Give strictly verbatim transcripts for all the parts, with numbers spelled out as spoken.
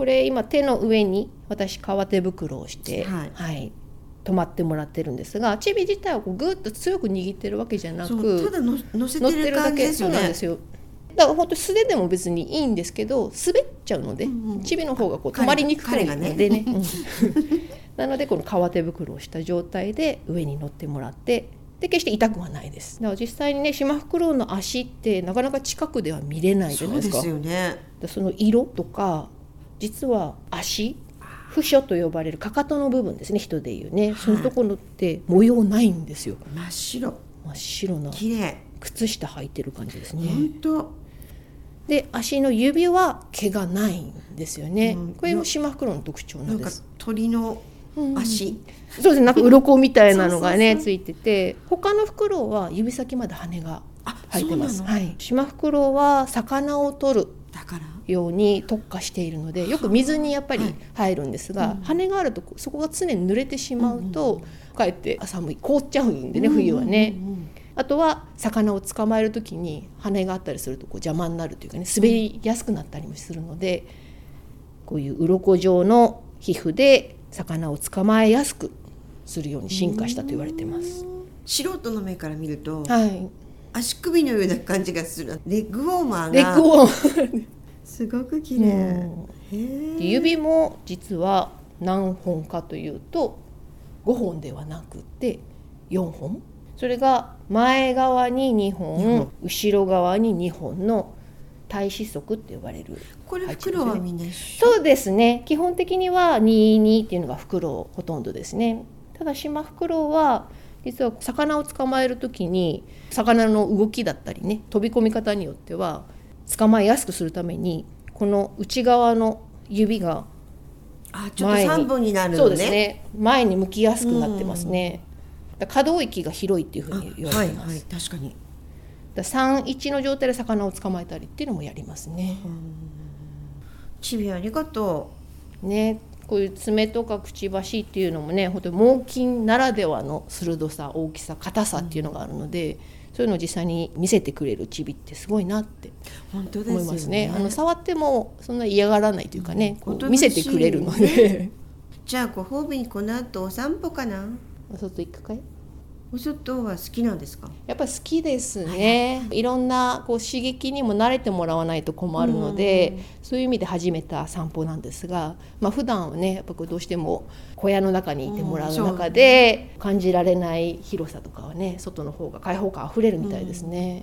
れ今手の上に私革手袋をして、 はいはい、止まってもらってるんですが、チビ自体はこうグッと強く握ってるわけじゃなく、 ただの乗せてる感じですよね。 そうなんですよ。だから本当素手でも別にいいんですけど、滑っちゃうので、うんうん、チビの方がこう止まりにくいのでね、ね、うん、なのでこの革手袋をした状態で上に乗ってもらって、で決して痛くはないです。だから実際にね、シマフクロウの足ってなかなか近くでは見れないじゃないですか。 そうですよね。 その色とか、実は足不書と呼ばれるかかとの部分ですね、人でいうね、はい、そのところって模様ないんですよ。 真っ白真っ白な綺麗靴下履いてる感じですね。 本当で、足の指は毛がないんですよね、うん、これもシマフクロウの特徴なんです。 なんか鳥の足、うん、 そうですね、なんか鱗みたいなのがねそうそうそうついてて、他のフクロウは指先まで羽が生えてます。はい、シマフクロウは魚を取るように特化しているので、よく水にやっぱり入るんですが、はい、羽があるとそこが常に濡れてしまうと、うんうん、かえって寒い凍っちゃうんでね、冬はね、うんうんうん、あとは魚を捕まえるときに羽があったりするとこう邪魔になるというかね、滑りやすくなったりもするので、こういう鱗状の皮膚で魚を捕まえやすくするように進化したと言われています。 素人の目から見ると、 はい、 足首のような感じがする。レッグウォーマーがレッグウォーマーすごく綺麗、 うん、指も実は何本かというとごほんではなくてよんほん、それが前側ににほん、うん、後ろ側ににほんの対子足って呼ばれる。 これフクロウはみんな一緒？ そうですね、基本的にはににっていうのがフクロウほとんどですね。ただシマフクロウは実は魚を捕まえるときに魚の動きだったりね、飛び込み方によっては捕まえやすくするためにこの内側の指があちょっとさんぼんになるのね。 そうですね、前に向きやすくなってますね。だ可動域が広いっていうふうに言われてます。 はいはい、確かに。 ださんいちの状態で魚を捕まえたりっていうのもやりますね。 チビありがとうね。こういう爪とかくちばしっていうのもね、本当に猛禽ならではの鋭さ、大きさ、硬さっていうのがあるので、うん、そういうのを実際に見せてくれるチビってすごいなって思いますね。あの触ってもそんな嫌がらないというかね、うん、こう見せてくれるのでじゃあご褒美にこの後お散歩かな。 お外行くかい？ お外は好きなんですか？ やっぱり好きですね、はい、いろんなこう刺激にも慣れてもらわないと困るので、うん、そういう意味で始めた散歩なんですが、まあ、普段はねやっぱこうどうしても小屋の中にいてもらう中で感じられない広さとかはね、外の方が開放感あふれるみたいですね。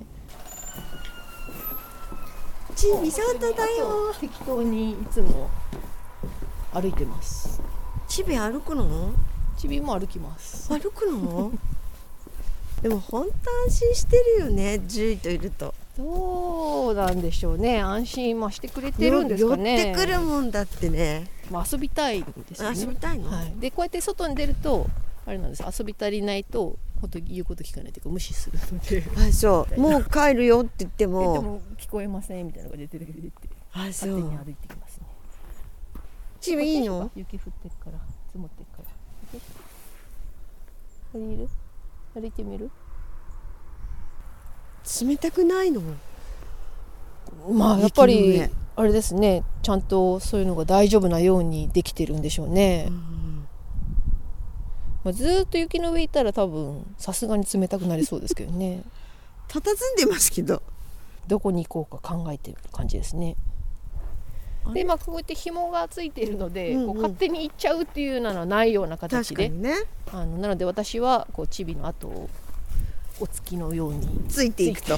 うん、チビ外だよ。 適当にいつも歩いてます。 チビ歩くの？ チビも歩きます。 歩くの？でも本当安心してるよね、獣医といると。 どうなんでしょうね、安心はしてくれてるんですかね。 寄ってくるもんだってね、 まあ、遊びたいですよね。 遊びたいの、 はい、でこうやって外に出るとあれなんです、遊び足りないと本当に言うこと聞かないというか無視するのであそうもう帰るよって言ってもでも聞こえませんみたいなのが出てる出てあそう勝手に歩いてきますね。 チビいいの？ 雪降ってるから積もってるからこれいる？歩いてみる？ 冷たくないの？ まあやっぱりあれですね、ちゃんとそういうのが大丈夫なようにできてるんでしょうね。うん、まあ、ずっと雪の上いたら多分さすがに冷たくなりそうですけどね。 佇んでますけどどこに行こうか考えてる感じですね。でまあ、こうやって紐がついているので、うんうん、こう勝手に行っちゃうっていうのはないような形で、 ね、 あのなので私はこうチビの後をお月のようについていくと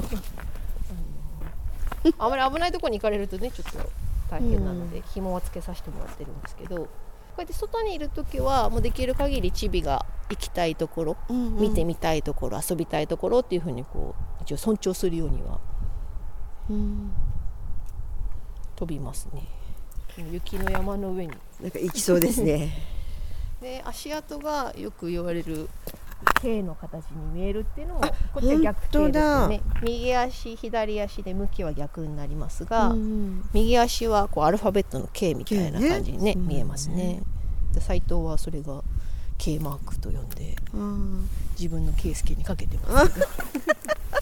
あまり危ないところに行かれるとねちょっと大変なので、うん、紐はつけさせてもらってるんですけど、こうやって外にいるときはもうできる限りチビが行きたいところ、うんうん、見てみたいところ、遊びたいところっていうふうにこう一応尊重するようには、うん、飛びますね。雪の山の上になんか行きそうですねで足跡がよく言われる K の形に見えるっていうのもこっちは逆 K ですよね。右足左足で向きは逆になりますが、うん、右足はこうアルファベットの K みたいな感じにね、ね見えますね。で斉藤はそれが K マークと呼んで、うん、自分の K スケにかけてます